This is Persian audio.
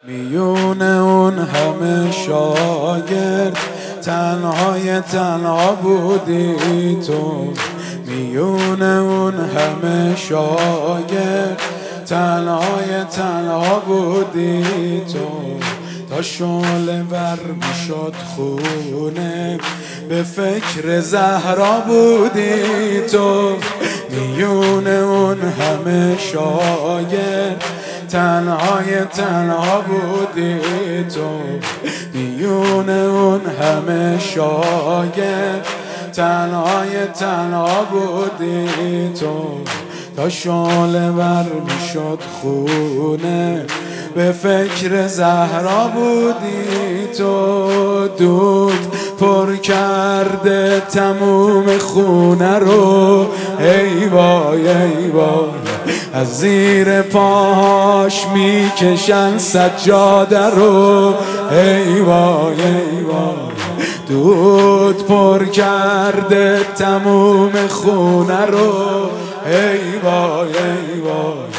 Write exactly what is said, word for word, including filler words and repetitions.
میونه اون همه شاگرد تنهای تنها بودی تو. میونه اون همه شاگرد تنهای تنها بودی تو. تا شعله ور میشد خونه به فکر زهرا بودی تو. میونه اون همه شاگرد تنهای تنها بودی تو. میونه اون همه شاگرد تنهای تنها بودی تو. تا شعله ور میشد خونه به فکر زهرا بودی تو. دود پر کرده تموم خونه رو، ای وای ای وای، از زیر پاهاش میکشن سجاده رو، ای وای ای وای. دود پر کرده تموم خونه رو، ای وای ای وای.